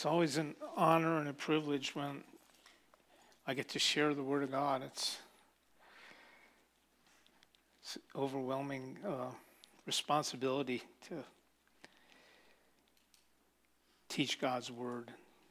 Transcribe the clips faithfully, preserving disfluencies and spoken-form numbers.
It's always an honor and a privilege when I get to share the Word of God. It's, it's overwhelming uh, responsibility to teach God's Word.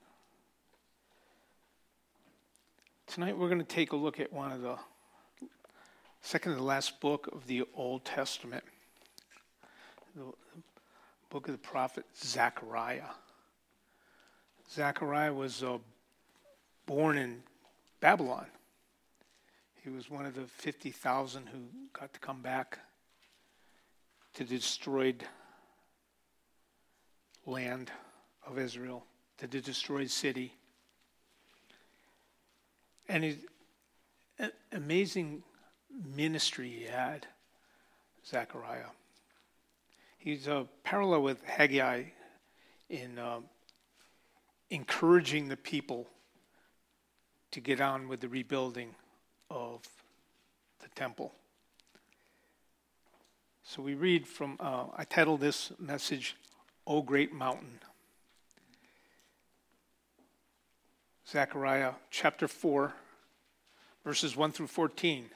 Tonight we're going to take a look at one of the second to the last book of the Old Testament, the book of the prophet Zechariah. Zechariah was uh, born in Babylon. He was one of the fifty thousand who got to come back to the destroyed land of Israel, to the destroyed city. And he's an amazing ministry he had, Zechariah. He's a parallel with Haggai in um, encouraging the people to get on with the rebuilding of the temple. So we read from, uh, I titled this message, O Great Mountain. Zechariah chapter four, verses one through fourteen.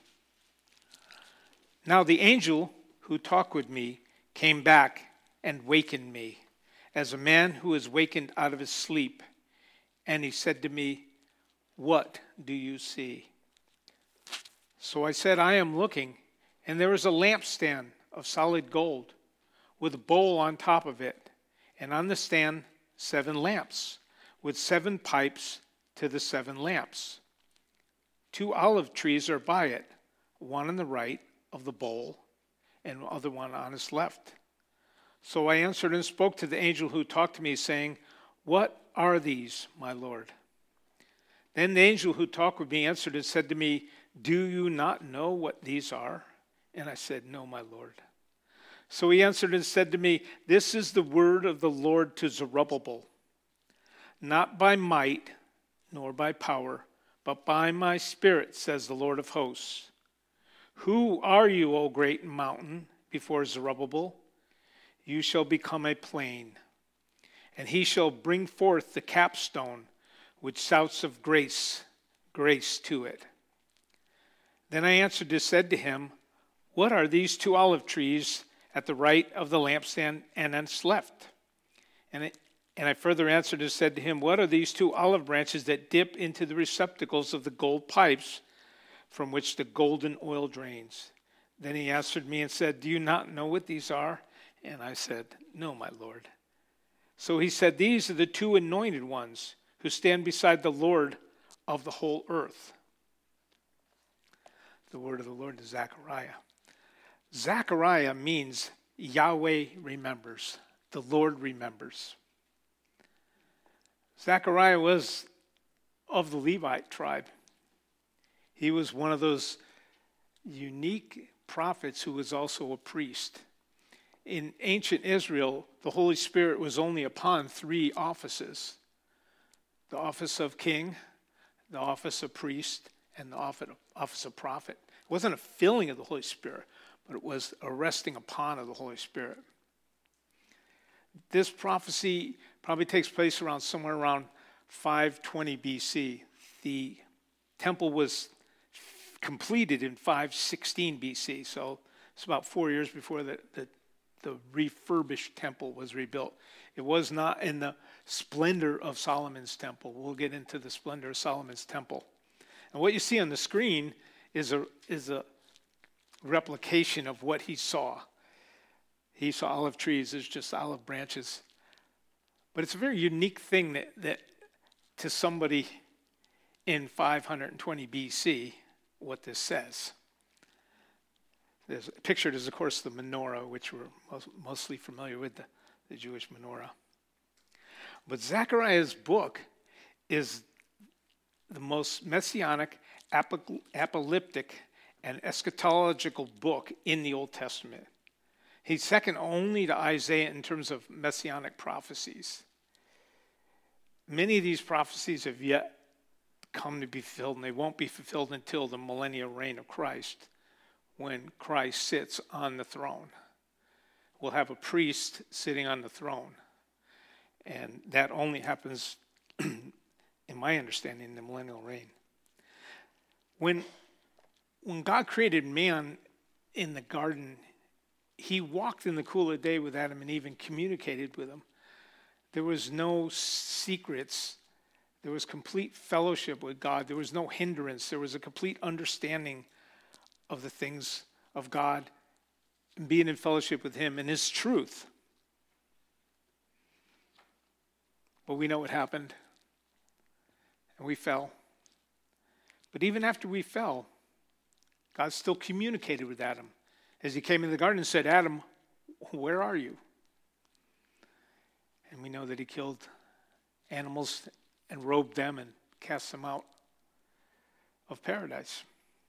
Now the angel who talked with me came back and wakened me, as a man who is wakened out of his sleep. And he said to me, "What do you see?" So I said, "I am looking, and there is a lampstand of solid gold, with a bowl on top of it, and on the stand seven lamps, with seven pipes to the seven lamps. Two olive trees are by it, one on the right of the bowl, and the other one on its left." So I answered and spoke to the angel who talked to me, saying, "What are these, my Lord?" Then the angel who talked with me answered and said to me, "Do you not know what these are?" And I said, "No, my Lord." So he answered and said to me, "This is the word of the Lord to Zerubbabel. Not by might, nor by power, but by my Spirit, says the Lord of hosts. Who are you, O great mountain, before Zerubbabel? You shall become a plain, and he shall bring forth the capstone with shouts of grace, grace to it." Then I answered and said to him, "What are these two olive trees at the right of the lampstand and on its left?" And it, And I further answered and said to him, "What are these two olive branches that dip into the receptacles of the gold pipes from which the golden oil drains?" Then he answered me and said, "Do you not know what these are?" And I said, "No, my Lord." So he said, "These are the two anointed ones who stand beside the Lord of the whole earth." The word of the Lord to Zechariah. Zechariah means Yahweh remembers, the Lord remembers. Zechariah was of the Levite tribe. He was one of those unique prophets who was also a priest. In ancient Israel, the Holy Spirit was only upon three offices: the office of king, the office of priest, and the office of prophet. It wasn't a filling of the Holy Spirit, but it was a resting upon of the Holy Spirit. This prophecy probably takes place around somewhere around five twenty B C. The temple was completed in five sixteen B C, so it's about four years before the, the, the refurbished temple was rebuilt. It was not in the splendor of Solomon's temple. We'll get into the splendor of Solomon's temple. And what you see on the screen is a, is a replication of what he saw. He saw olive trees as just olive branches. But it's a very unique thing that, that to somebody in five twenty B C, what this says. There's pictured is, of course, the menorah, which we're most, mostly familiar with, the, the Jewish menorah. But Zechariah's book is the most messianic, apocalyptic, and eschatological book in the Old Testament. He's second only to Isaiah in terms of messianic prophecies. Many of these prophecies have yet come to be fulfilled, and they won't be fulfilled until the millennial reign of Christ, when Christ sits on the throne. We'll have a priest sitting on the throne, and that only happens my understanding, the millennial reign. When, when God created man in the garden, he walked in the cool of day with Adam and Eve and communicated with them. There was no secrets. There was complete fellowship with God. There was no hindrance. There was a complete understanding of the things of God and being in fellowship with him and his truth. But we know what happened. And we fell. But even after we fell, God still communicated with Adam. As he came in the garden and said, Adam, where are you? And we know that he killed animals and robed them and cast them out of paradise.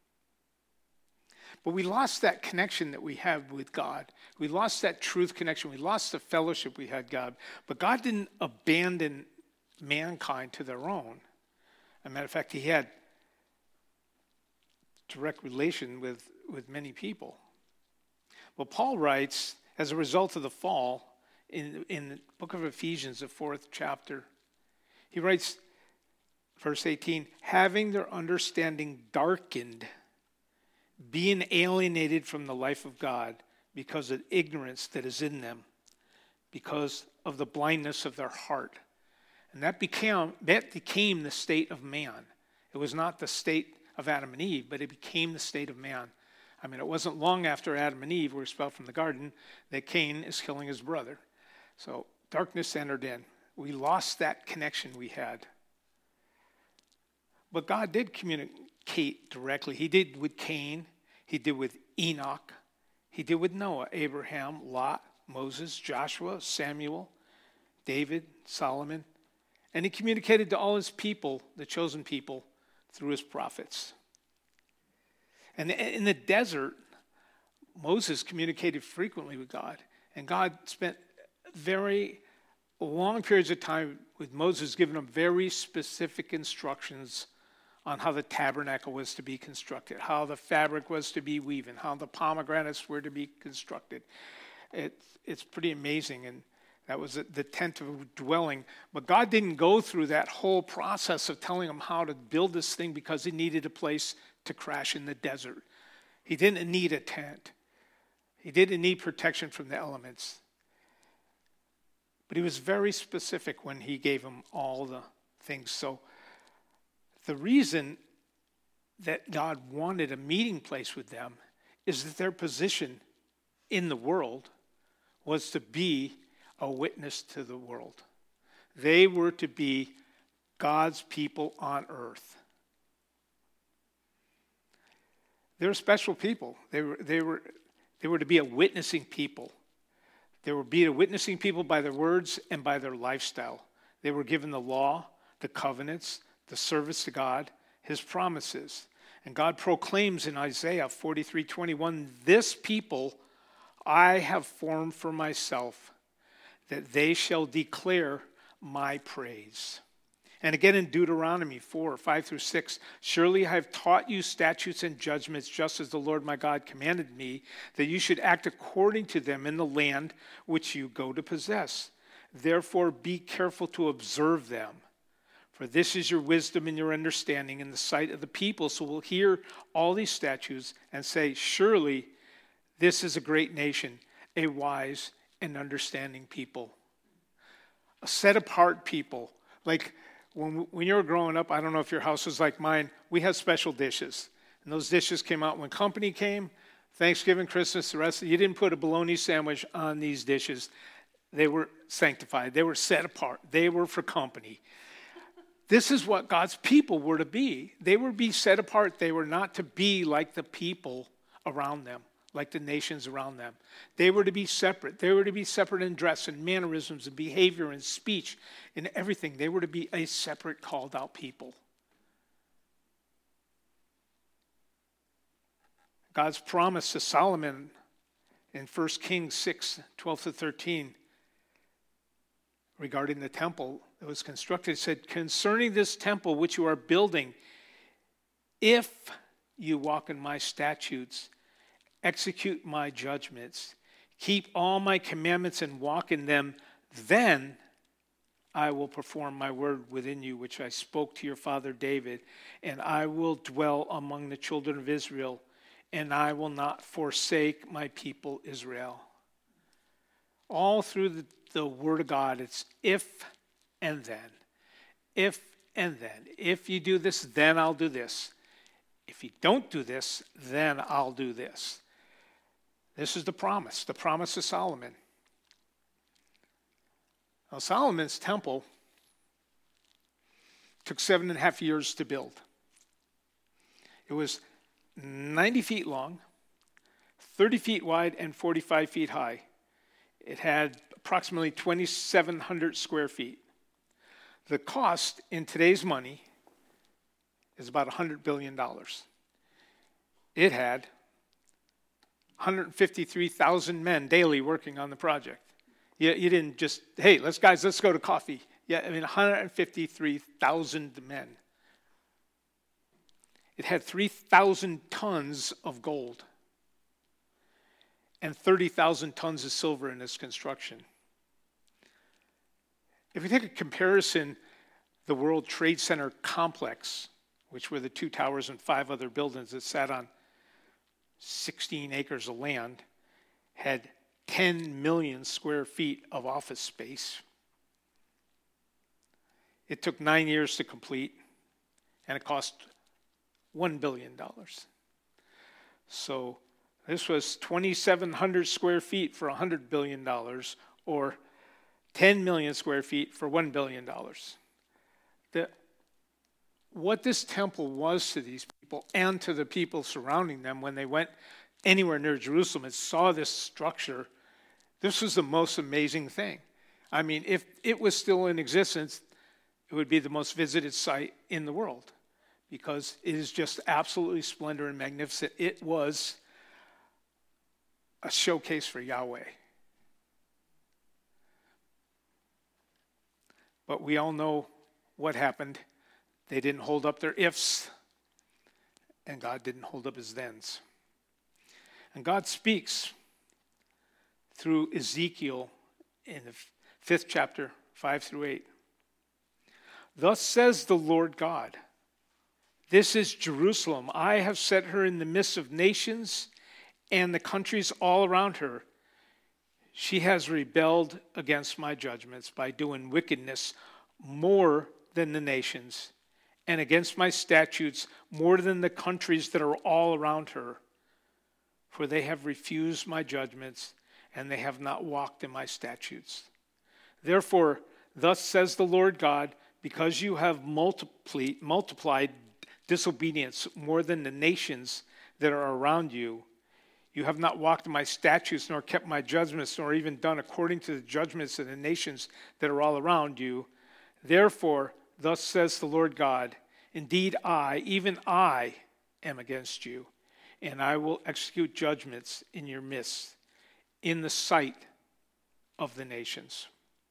But we lost that connection that we have with God. We lost that truth connection. We lost the fellowship we had with God. But God didn't abandon mankind to their own. As a matter of fact, he had direct relation with, with many people. Well, Paul writes, as a result of the fall, in, in the book of Ephesians, the fourth chapter, he writes, verse eighteen, having their understanding darkened, being alienated from the life of God because of ignorance that is in them, because of the blindness of their heart. And that became, that became the state of man. It was not the state of Adam and Eve, but it became the state of man. I mean, it wasn't long after Adam and Eve were expelled from the garden that Cain is killing his brother. So darkness entered in. We lost that connection we had. But God did communicate directly. He did with Cain. He did with Enoch. He did with Noah, Abraham, Lot, Moses, Joshua, Samuel, David, Solomon. And he communicated to all his people, the chosen people, through his prophets. And in the desert, Moses communicated frequently with God. And God spent very long periods of time with Moses, giving him very specific instructions on how the tabernacle was to be constructed, how the fabric was to be woven, how the pomegranates were to be constructed. It, it's pretty amazing. And that was the tent of dwelling. But God didn't go through that whole process of telling him how to build this thing because he needed a place to crash in the desert. He didn't need a tent. He didn't need protection from the elements. But he was very specific when he gave him all the things. So the reason that God wanted a meeting place with them is that their position in the world was to be a witness to the world. They were to be God's people on earth. They're special people. They were, they were, they were to be a witnessing people. They were to be a witnessing people by their words and by their lifestyle. They were given the law, the covenants, the service to God, his promises. And God proclaims in Isaiah forty-three twenty-one, this people I have formed for myself, that they shall declare my praise. And again in Deuteronomy four, five through six, surely I have taught you statutes and judgments just as the Lord my God commanded me, that you should act according to them in the land which you go to possess. Therefore be careful to observe them. For this is your wisdom and your understanding in the sight of the people. So we'll hear all these statutes and say, surely this is a great nation, a wise and understanding people. A set-apart people. Like when, when you were growing up, I don't know if your house was like mine, we had special dishes. And those dishes came out when company came, Thanksgiving, Christmas, the rest of it. You didn't put a bologna sandwich on these dishes. They were sanctified. They were set apart. They were for company. This is what God's people were to be. They were to be set apart. They were not to be like the people around them, like the nations around them. They were to be separate. They were to be separate in dress and mannerisms and behavior and speech and everything. They were to be a separate, called out people. God's promise to Solomon in First Kings six, twelve to thirteen, regarding the temple that was constructed, said, concerning this temple which you are building, if you walk in my statutes, execute my judgments, keep all my commandments and walk in them, then I will perform my word within you, which I spoke to your father David, and I will dwell among the children of Israel, and I will not forsake my people Israel. All through the, the word of God, it's if and then. If and then. If you do this, then I'll do this. If you don't do this, then I'll do this. This is the promise, the promise of Solomon. Now, Solomon's temple took seven and a half years to build. It was ninety feet long, thirty feet wide, and forty-five feet high. It had approximately twenty-seven hundred square feet. The cost in today's money is about one hundred billion dollars. It had one hundred fifty-three thousand men daily working on the project. You, you didn't just, hey, let's guys, let's go to coffee. Yeah, I mean, one hundred fifty-three thousand men. It had three thousand tons of gold and thirty thousand tons of silver in its construction. If we take a comparison, the World Trade Center complex, which were the two towers and five other buildings that sat on sixteen acres of land, had ten million square feet of office space. It took nine years to complete, and it cost one billion dollars. So this was twenty-seven hundred square feet for one hundred billion dollars, or ten million square feet for one billion dollars. The, what this temple was to these people and to the people surrounding them when they went anywhere near Jerusalem and saw this structure, this was the most amazing thing. I mean, if it was still in existence, it would be the most visited site in the world because it is just absolutely splendor and magnificent. It was a showcase for Yahweh. But we all know what happened. They didn't hold up their ifs, and God didn't hold up his thens. And God speaks through Ezekiel in the fifth chapter, five through eight. Thus says the Lord God, this is Jerusalem. I have set her in the midst of nations and the countries all around her. She has rebelled against my judgments by doing wickedness more than the nations, and against my statutes more than the countries that are all around her. For they have refused my judgments, and they have not walked in my statutes. Therefore, thus says the Lord God, because you have multiplied, multiplied disobedience more than the nations that are around you, you have not walked in my statutes, nor kept my judgments, nor even done according to the judgments of the nations that are all around you. Therefore, thus says the Lord God, indeed I, even I, am against you, and I will execute judgments in your midst, in the sight of the nations.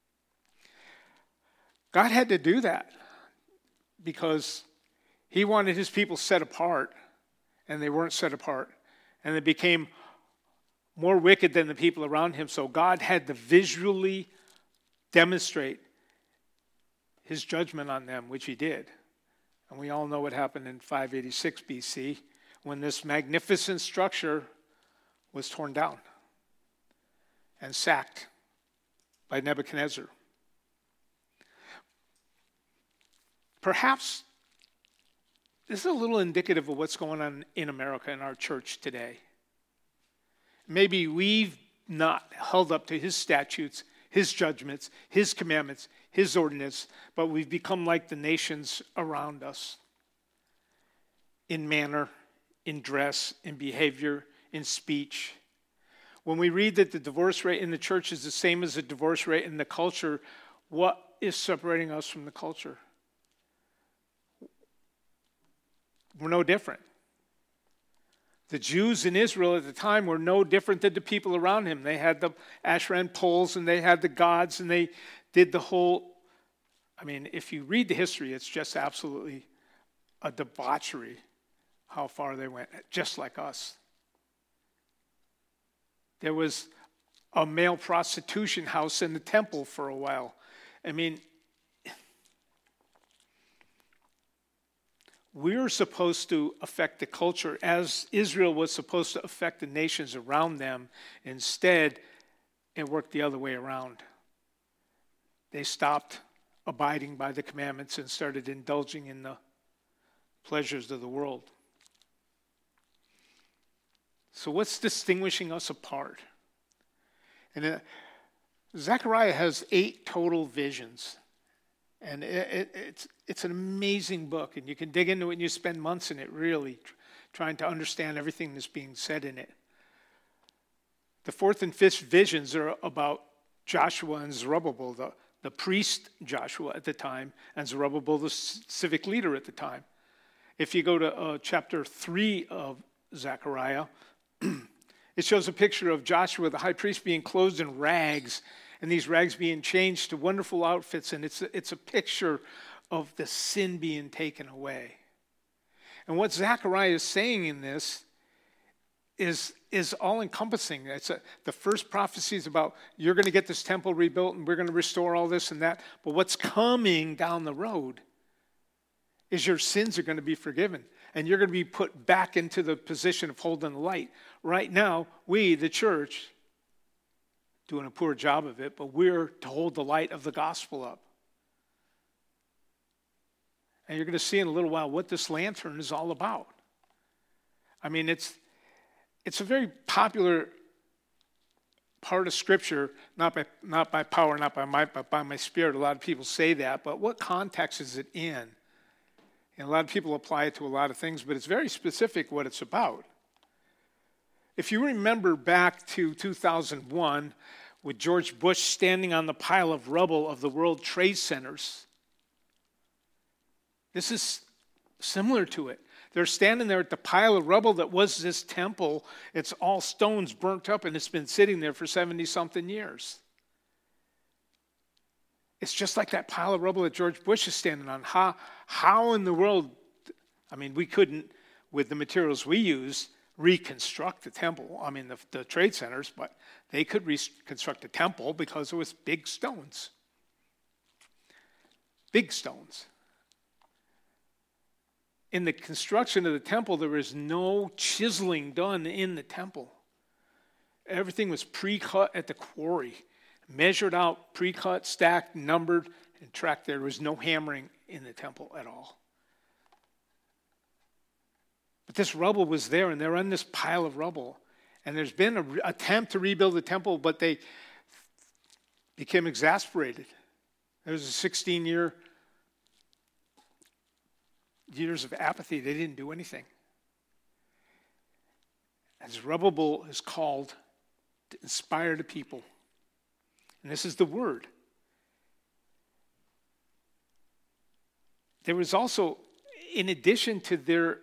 God had to do that because he wanted his people set apart, and they weren't set apart. And they became more wicked than the people around him. So God had to visually demonstrate his judgment on them, which he did. And we all know what happened in five eighty-six B C when this magnificent structure was torn down and sacked by Nebuchadnezzar. Perhaps this is a little indicative of what's going on in America in our church today. Maybe we've not held up to his statutes, his judgments, his commandments, his ordinance, but we've become like the nations around us in manner, in dress, in behavior, in speech. When we read that the divorce rate in the church is the same as the divorce rate in the culture, what is separating us from the culture? We're no different. The Jews in Israel at the time were no different than the people around him. They had the Asherah poles and they had the gods and they did the whole, I mean, if you read the history, it's just absolutely a debauchery how far they went, just like us. There was a male prostitution house in the temple for a while. I mean, we're supposed to affect the culture as Israel was supposed to affect the nations around them. Instead, it worked the other way around. They stopped abiding by the commandments and started indulging in the pleasures of the world. So what's distinguishing us apart? And uh, Zechariah has eight total visions. And it, it, it's, it's an amazing book. And you can dig into it and you spend months in it really tr- trying to understand everything that's being said in it. The fourth and fifth visions are about Joshua and Zerubbabel, the, the priest Joshua at the time, and Zerubbabel, the c- civic leader at the time. If you go to uh, chapter three of Zechariah, it shows a picture of Joshua, the high priest, being clothed in rags, and these rags being changed to wonderful outfits, and it's a, it's a picture of the sin being taken away. And what Zechariah is saying in this is, is all-encompassing. It's a, the first prophecy is about, you're going to get this temple rebuilt, and we're going to restore all this and that, but what's coming down the road is your sins are going to be forgiven. And you're going to be put back into the position of holding the light. Right now, we, the church, doing a poor job of it, but we're to hold the light of the gospel up. And you're going to see in a little while what this lantern is all about. I mean, it's it's a very popular part of Scripture, not by not by power, not by might, but by my Spirit. A lot of people say that, but what context is it in? And a lot of people apply it to a lot of things, but it's very specific what it's about. If you remember back to two thousand one, with George Bush standing on the pile of rubble of the World Trade Centers, this is similar to it. They're standing there at the pile of rubble that was this temple. It's all stones burnt up, and it's been sitting there for seventy-something years. It's just like that pile of rubble that George Bush is standing on. How, how in the world, I mean, we couldn't, with the materials we use, reconstruct the temple. I mean, the, the trade centers, but they could reconstruct the temple because it was big stones. Big stones. In the construction of the temple, there was no chiseling done in the temple. Everything was pre-cut at the quarry. Measured out, pre-cut, stacked, numbered, and tracked. There was no hammering in the temple at all. But this rubble was there, and they're on this pile of rubble. And there's been an re- attempt to rebuild the temple, but they became exasperated. There was a sixteen-year years of apathy. They didn't do anything. And Zerubbabel is called to inspire the people. And this is the word. There was also, in addition to their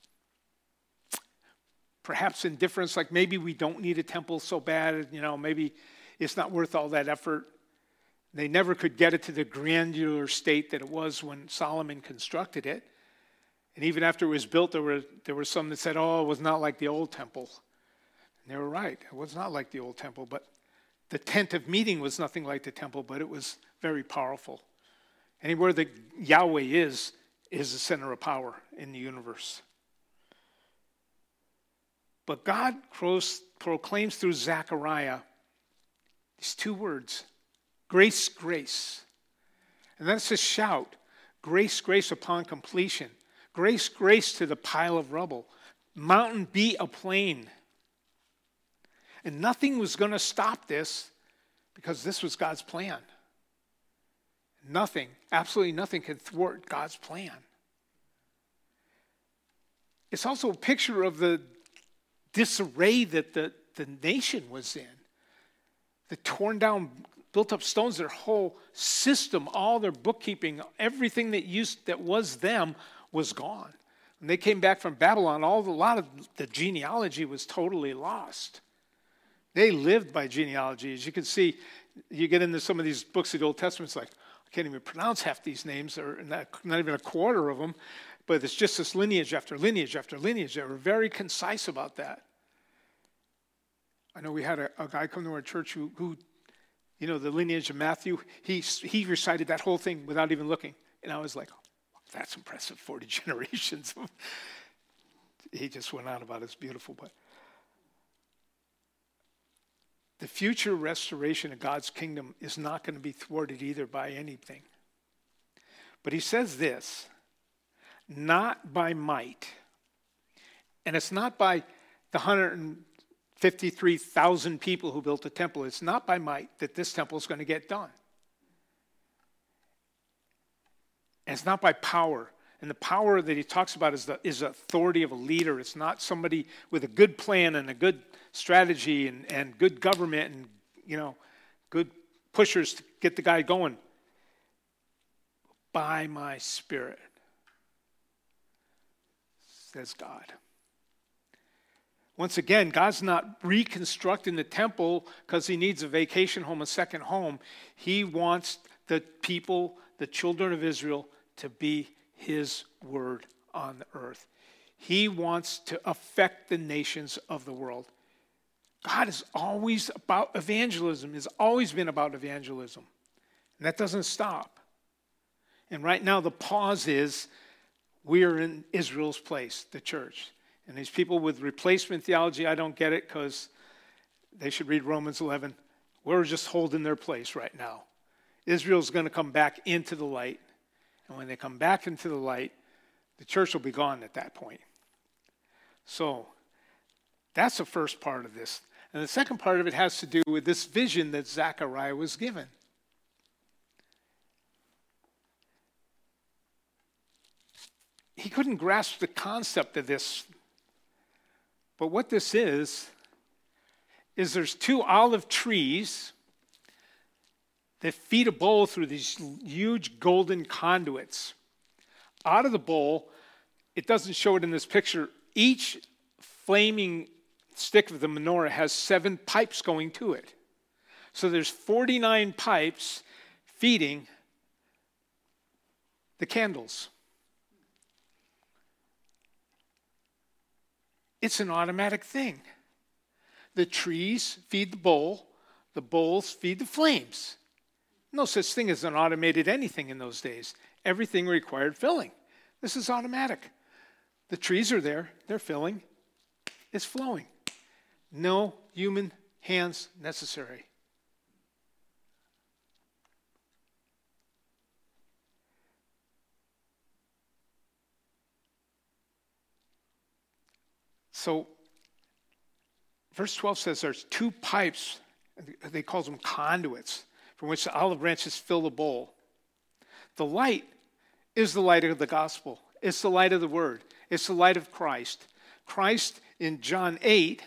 perhaps indifference, like maybe we don't need a temple so bad, you know, maybe it's not worth all that effort. They never could get it to the granular state that it was when Solomon constructed it. And even after it was built, there were there were some that said, oh, it was not like the old temple. And they were right. It was not like the old temple, but the tent of meeting was nothing like the temple, but it was very powerful. Anywhere that Yahweh is, is the center of power in the universe. But God proclaims through Zechariah these two words, grace, grace. And that's a shout, grace, grace upon completion. Grace, grace to the pile of rubble. Mountain be a plain. And nothing was going to stop this because this was God's plan. Nothing, absolutely nothing can thwart God's plan. It's also a picture of the disarray that the, the nation was in. The torn down, built up stones, their whole system, all their bookkeeping, everything that used that was them was gone. When they came back from Babylon, all the, a lot of the genealogy was totally lost. They lived by genealogy. As you can see, you get into some of these books of the Old Testament, it's like, I can't even pronounce half these names, or not, not even a quarter of them, but it's just this lineage after lineage after lineage. They were very concise about that. I know we had a, a guy come to our church who, who, you know, the lineage of Matthew, he, he recited that whole thing without even looking. And I was like, that's impressive, forty generations. He just went on about it's beautiful. But the future restoration of God's kingdom is not going to be thwarted either by anything. But he says this, not by might. And it's not by the one hundred fifty-three thousand people who built the temple. It's not by might that this temple is going to get done. And it's not by power. And the power that he talks about is the is the authority of a leader. It's not somebody with a good plan and a good strategy and, and good government and, you know, good pushers to get the guy going. By my Spirit, says God. Once again, God's not reconstructing the temple because he needs a vacation home, a second home. He wants the people, the children of Israel, to be his word on the earth. He wants to affect the nations of the world. God is always about evangelism, has always been about evangelism. And that doesn't stop. And right now the pause is we're in Israel's place, the church. And these people with replacement theology, I don't get it because they should read Romans eleven. We're just holding their place right now. Israel's going to come back into the light. And when they come back into the light, the church will be gone at that point. So that's the first part of this. And the second part of it has to do with this vision that Zechariah was given. He couldn't grasp the concept of this. But what this is, is there's two olive trees that feed a bowl through these huge golden conduits. Out of the bowl, it doesn't show it in this picture, each flaming stick of the menorah has seven pipes going to it. So there's forty-nine pipes feeding the candles. It's an automatic thing. The trees feed the bowl, the bowls feed the flames. No such thing as an automated anything in those days. Everything required filling. This is automatic. The trees are there, they're filling, it's flowing. No human hands necessary. So, verse twelve says there's two pipes, they call them conduits, from which the olive branches fill the bowl. The light is the light of the gospel. It's the light of the word. It's the light of Christ. Christ in John eight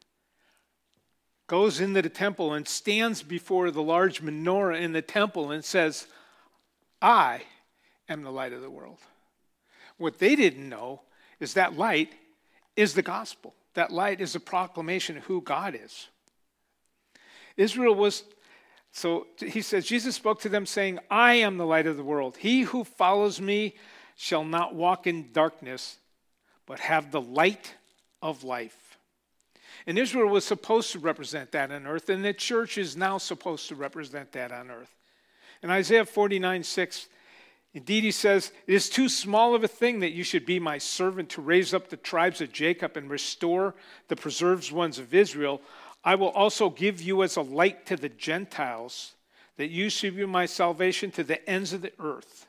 goes into the temple and stands before the large menorah in the temple and says, I am the light of the world. What they didn't know is that light is the gospel. That light is a proclamation of who God is. Israel was, so he says, Jesus spoke to them saying, I am the light of the world. He who follows me shall not walk in darkness, but have the light of life. And Israel was supposed to represent that on earth, and the church is now supposed to represent that on earth. In Isaiah forty-nine six, indeed, he says, it is too small of a thing that you should be my servant to raise up the tribes of Jacob and restore the preserved ones of Israel. I will also give you as a light to the Gentiles, that you should be my salvation to the ends of the earth.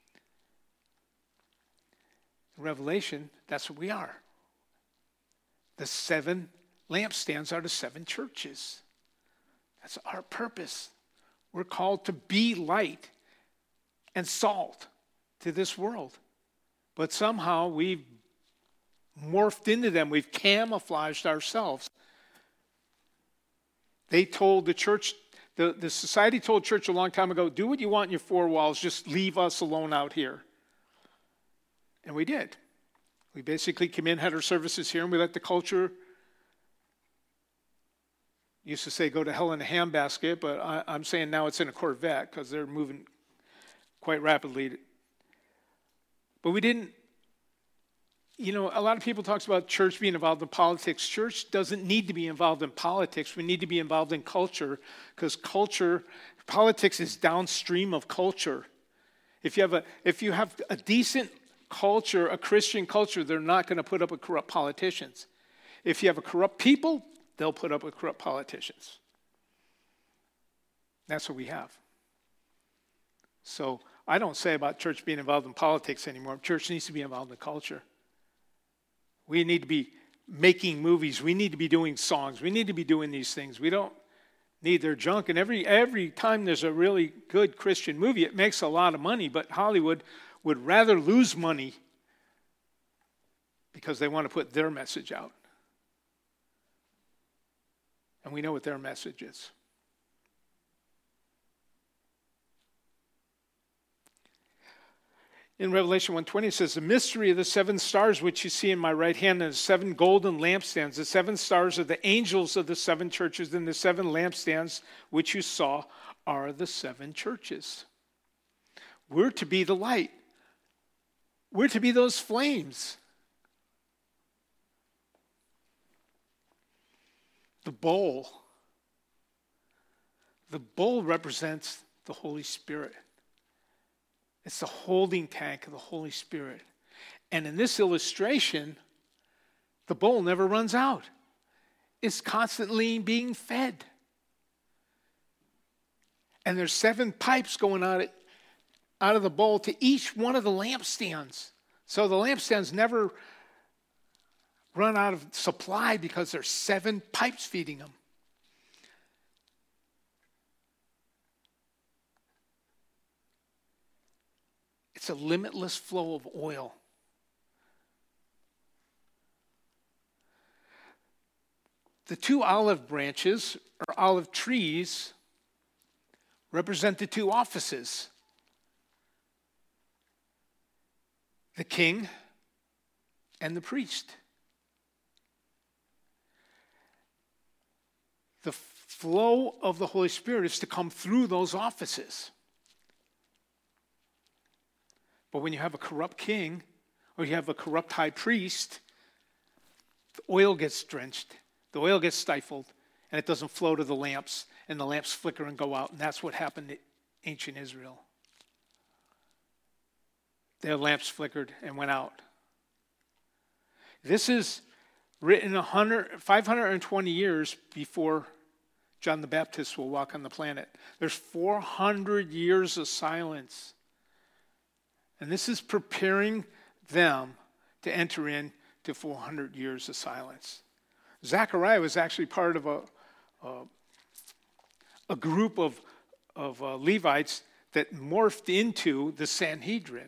In Revelation, that's what we are. The seven lampstands are the seven churches. That's our purpose. We're called to be light and salt to this world. But somehow we've morphed into them. We've camouflaged ourselves. They told the church, the, the society told church a long time ago, do what you want in your four walls, just leave us alone out here. And we did. We basically came in, had our services here, and we let the culture, used to say go to hell in a handbasket, but I, I'm saying now it's in a Corvette because they're moving quite rapidly. But we didn't, you know, a lot of people talk about church being involved in politics. Church doesn't need to be involved in politics. We need to be involved in culture because culture, politics is downstream of culture. If you have a, if you have a decent culture, a Christian culture, they're not going to put up with corrupt politicians. If you have a corrupt people, they'll put up with corrupt politicians. That's what we have. So I don't say about church being involved in politics anymore. Church needs to be involved in culture. We need to be making movies. We need to be doing songs. We need to be doing these things. We don't need their junk. And every every time there's a really good Christian movie, it makes a lot of money. But Hollywood would rather lose money because they want to put their message out. And we know what their message is. In Revelation one twenty, it says, the mystery of the seven stars which you see in my right hand and the seven golden lampstands. The seven stars are the angels of the seven churches, and the seven lampstands which you saw are the seven churches. We're to be the light. We're to be those flames. The bowl. The bowl represents the Holy Spirit. It's the holding tank of the Holy Spirit. And in this illustration, the bowl never runs out. It's constantly being fed. And there's seven pipes going out, out of the bowl to each one of the lampstands. So the lampstands never run out of supply because there's seven pipes feeding them. It's a limitless flow of oil. The two olive branches, or olive trees, represent the two offices. The king and the priest. The flow of the Holy Spirit is to come through those offices. But when you have a corrupt king, or you have a corrupt high priest, the oil gets drenched, the oil gets stifled, and it doesn't flow to the lamps, and the lamps flicker and go out. And that's what happened to ancient Israel. Their lamps flickered and went out. This is written one hundred, five hundred twenty years before John the Baptist will walk on the planet. There's four hundred years of silence. And this is preparing them to enter into four hundred years of silence. Zechariah was actually part of a, a, a group of, of uh, Levites that morphed into the Sanhedrin.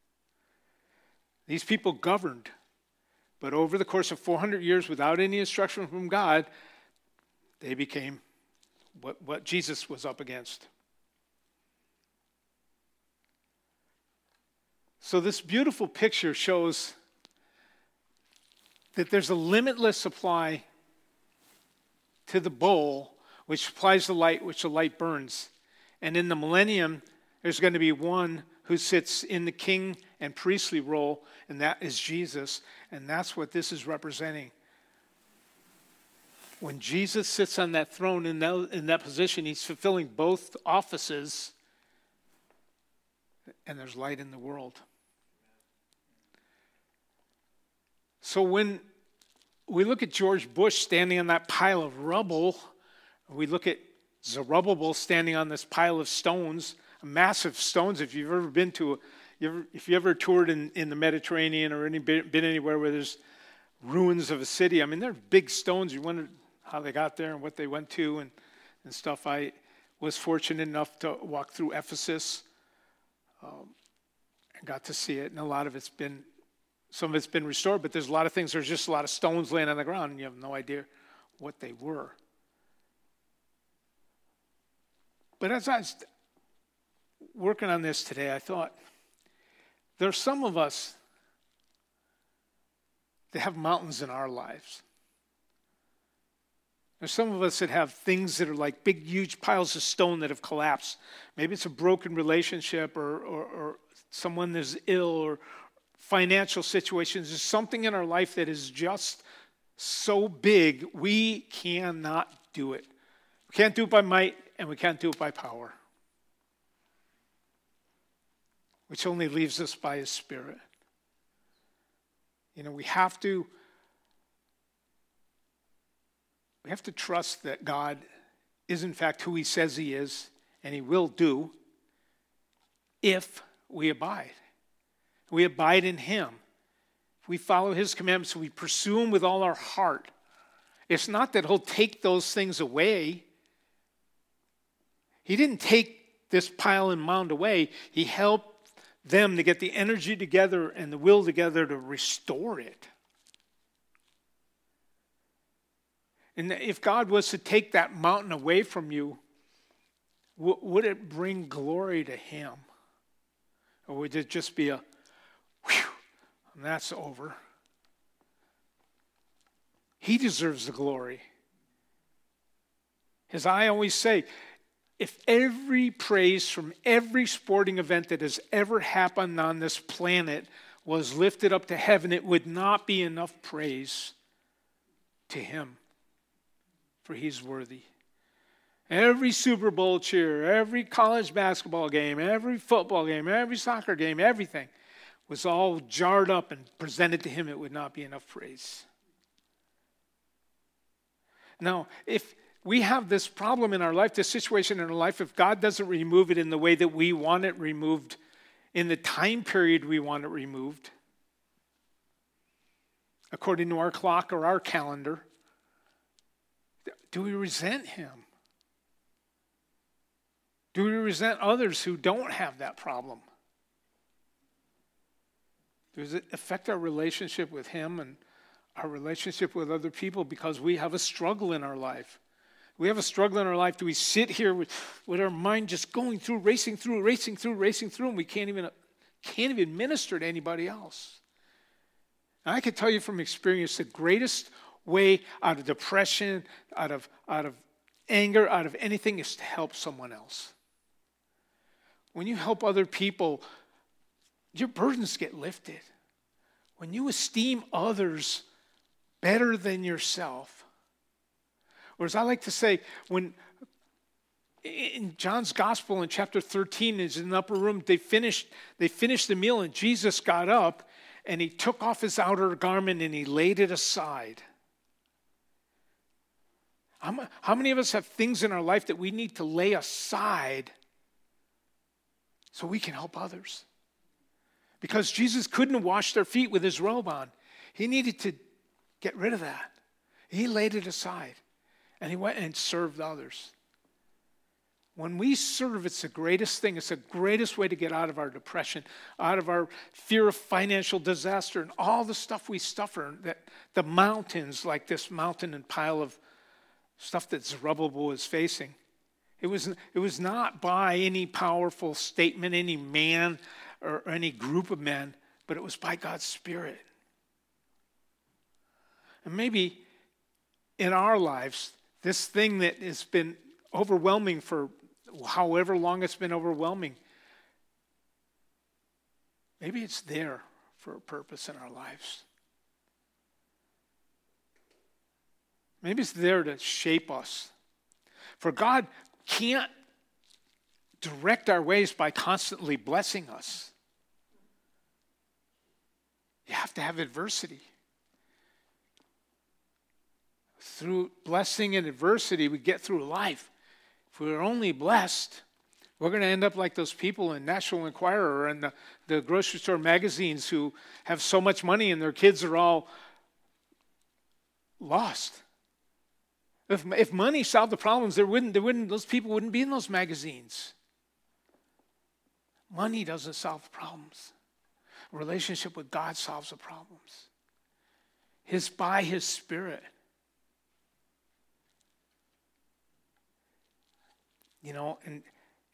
These people governed. But over the course of four hundred years, without any instruction from God, they became what, what Jesus was up against. So this beautiful picture shows that there's a limitless supply to the bowl, which supplies the light, which the light burns. And in the millennium, there's going to be one who sits in the king and priestly role, and that is Jesus. And that's what this is representing. When Jesus sits on that throne in that, in that position, he's fulfilling both offices, and there's light in the world. So when we look at George Bush standing on that pile of rubble, we look at Zerubbabel standing on this pile of stones, massive stones. If you've ever been to, a, you ever, if you ever toured in, in the Mediterranean or any, been anywhere where there's ruins of a city, I mean, they're big stones. You wonder how they got there and what they went to and, and stuff. I was fortunate enough to walk through Ephesus um, and got to see it, and a lot of it's been Some of it's been restored, but there's a lot of things, there's just a lot of stones laying on the ground, and you have no idea what they were. But as I was working on this today, I thought, there's some of us that have mountains in our lives. There's some of us that have things that are like big, huge piles of stone that have collapsed. Maybe it's a broken relationship or, or, or someone that's ill or financial situations. There's something in our life that is just so big, we cannot do it. We can't do it by might, and we can't do it by power. which only leaves us by his Spirit. You know, we have to we have to trust that God is in fact who he says he is, and he will do if we abide. We abide in him. If we follow his commandments, we pursue him with all our heart. It's not that he'll take those things away. He didn't take this pile and mound away. He helped them to get the energy together and the will together to restore it. And if God was to take that mountain away from you, w- would it bring glory to him? Or would it just be a, whew, and that's over? He deserves the glory. As I always say, if every praise from every sporting event that has ever happened on this planet was lifted up to heaven, it would not be enough praise to him, for he's worthy. Every Super Bowl cheer, every college basketball game, every football game, every soccer game, everything was all jarred up and presented to him, it would not be enough praise. Now, if we have this problem in our life, this situation in our life, if God doesn't remove it in the way that we want it removed, in the time period we want it removed, according to our clock or our calendar, do we resent him? Do we resent others who don't have that problem? Does it affect our relationship with him and our relationship with other people because we have a struggle in our life? We have a struggle in our life. Do we sit here with, with our mind just going through, racing through, racing through, racing through, and we can't even, can't even minister to anybody else? And I can tell you from experience, the greatest way out of depression, out of, out of anger, out of anything is to help someone else. When you help other people, your burdens get lifted. When you esteem others better than yourself, or as I like to say, when in John's Gospel in chapter thirteen, is in the upper room, they finished, they finished the meal and Jesus got up and he took off his outer garment and he laid it aside. How, how many of us have things in our life that we need to lay aside so we can help others? Because Jesus couldn't wash their feet with his robe on. He needed to get rid of that. He laid it aside. And he went and served others. When we serve, it's the greatest thing. It's the greatest way to get out of our depression, out of our fear of financial disaster, and all the stuff we suffer, that the mountains, like this mountain and pile of stuff that Zerubbabel is facing. It was, it was not by any powerful statement, any man or any group of men, but it was by God's Spirit. And maybe in our lives, this thing that has been overwhelming for however long it's been overwhelming, maybe it's there for a purpose in our lives. Maybe it's there to shape us. For God can't direct our ways by constantly blessing us. You have to have adversity. Through blessing and adversity, we get through life. If we're only blessed, we're going to end up like those people in National Enquirer and the, the grocery store magazines who have so much money and their kids are all lost. If, if money solved the problems, there wouldn't, there wouldn't, those people wouldn't be in those magazines. Money doesn't solve the problems. A relationship with God solves the problems. His by his Spirit. You know, and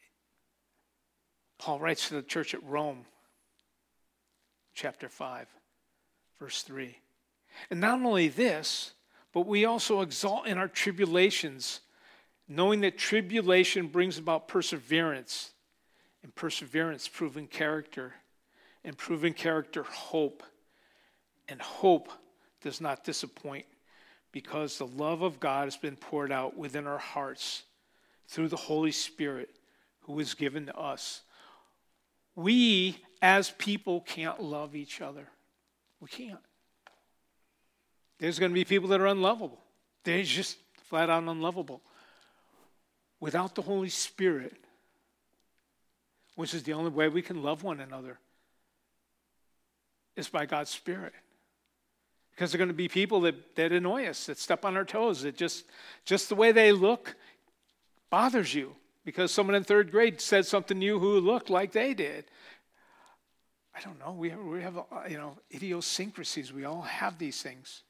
Paul writes to the church at Rome, chapter five, verse three. And not only this, but we also exalt in our tribulations, knowing that tribulation brings about perseverance, and perseverance, proven character, and proven character, hope. And hope does not disappoint, because the love of God has been poured out within our hearts through the Holy Spirit who was given to us. We, as people, can't love each other. We can't. There's going to be people that are unlovable. They're just flat out unlovable. Without the Holy Spirit, which is the only way we can love one another, is by God's Spirit. Because there are going to be people that, that annoy us, that step on our toes, that just, just the way they look bothers you. Because someone in third grade said something to you who looked like they did. I don't know. We have, we have you know, idiosyncrasies. We all have these things.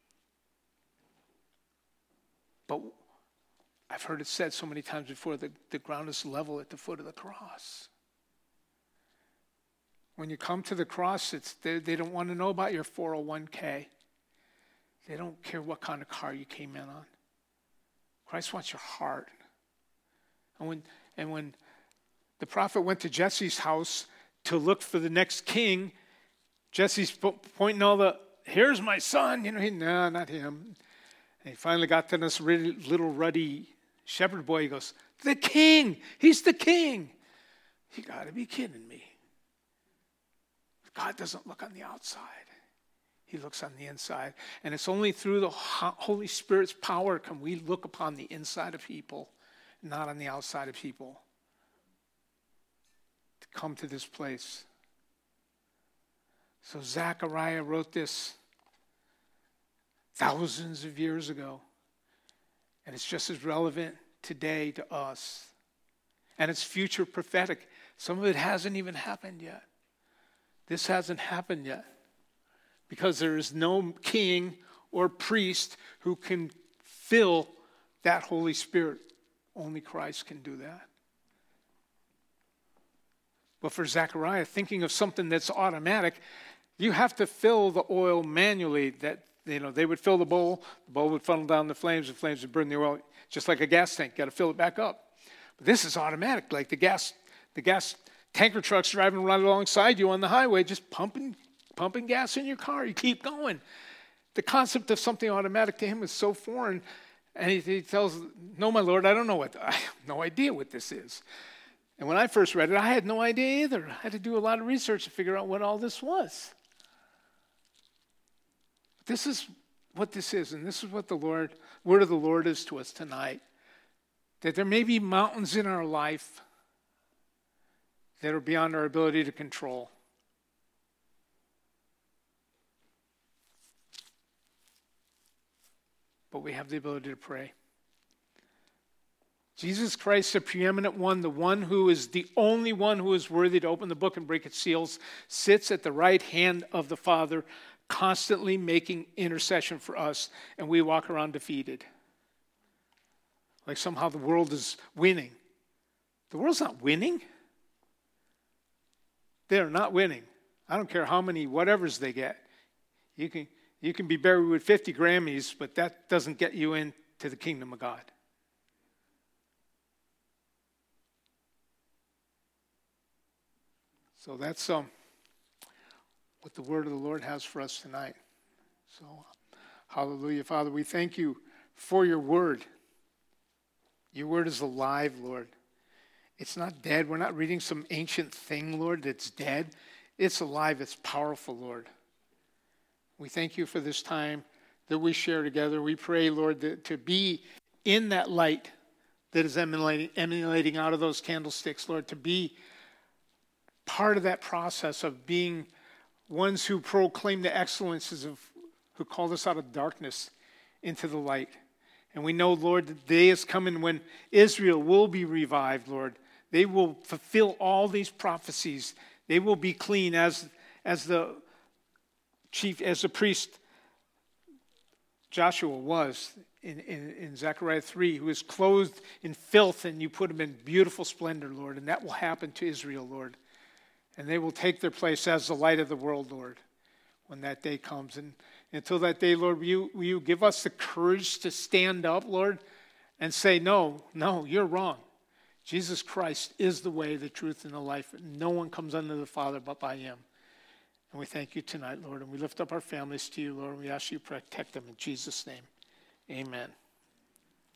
But I've heard it said so many times before, the, the ground is level at the foot of the cross. When you come to the cross, it's they, they don't want to know about your four oh one k. They don't care what kind of car you came in on. Christ wants your heart. And when and when the prophet went to Jesse's house to look for the next king, Jesse's pointing all the, here's my son. You know, he, no, not him. And he finally got to this really little ruddy shepherd boy. He goes, the king. He's the king. You got to be kidding me. God doesn't look on the outside. He looks on the inside. And it's only through the Holy Spirit's power can we look upon the inside of people, not on the outside of people, to come to this place. So Zechariah wrote this thousands of years ago. And it's just as relevant today to us. And it's future prophetic. Some of it hasn't even happened yet. This hasn't happened yet. Because there is no king or priest who can fill that Holy Spirit. Only Christ can do that. But for Zechariah, thinking of something that's automatic, you have to fill the oil manually. That, you know, they would fill the bowl, the bowl would funnel down the flames, the flames would burn the oil, just like a gas tank. Got to fill it back up. But this is automatic, like the gas, the gas tanker trucks driving right alongside you on the highway, just pumping, pumping gas in your car. You keep going. The concept of something automatic to him is so foreign. And he, he tells, no, my Lord, I don't know what, I have no idea what this is. And when I first read it, I had no idea either. I had to do a lot of research to figure out what all this was. This is what this is, and this is what the Lord, word of the Lord is to us tonight. That there may be mountains in our life that are beyond our ability to control. But we have the ability to pray. Jesus Christ, the preeminent one, the one who is the only one who is worthy to open the book and break its seals, sits at the right hand of the Father, constantly making intercession for us, and we walk around defeated. Like somehow the world is winning. The world's not winning. They're not winning. I don't care how many whatevers they get. You can, you can be buried with fifty Grammys, but that doesn't get you into the kingdom of God. So that's um, what the word of the Lord has for us tonight. So, hallelujah. Father, we thank you for your word. Your word is alive, Lord. It's not dead. We're not reading some ancient thing, Lord, that's dead. It's alive. It's powerful, Lord. We thank you for this time that we share together. We pray, Lord, that to be in that light that is emanating, emanating out of those candlesticks, Lord, to be part of that process of being ones who proclaim the excellences of who called us out of darkness into the light. And we know, Lord, the day is coming when Israel will be revived, Lord. They will fulfill all these prophecies. They will be clean as, as the chief, as the priest Joshua was in, in, in Zechariah three, who was clothed in filth, and you put him in beautiful splendor, Lord. And that will happen to Israel, Lord. And they will take their place as the light of the world, Lord, when that day comes. And until that day, Lord, will you, will you give us the courage to stand up, Lord, and say, no, no, you're wrong. Jesus Christ is the way, the truth, and the life. No one comes unto the Father but by him. And we thank you tonight, Lord, and we lift up our families to you, Lord, and we ask you to protect them in Jesus' name. Amen.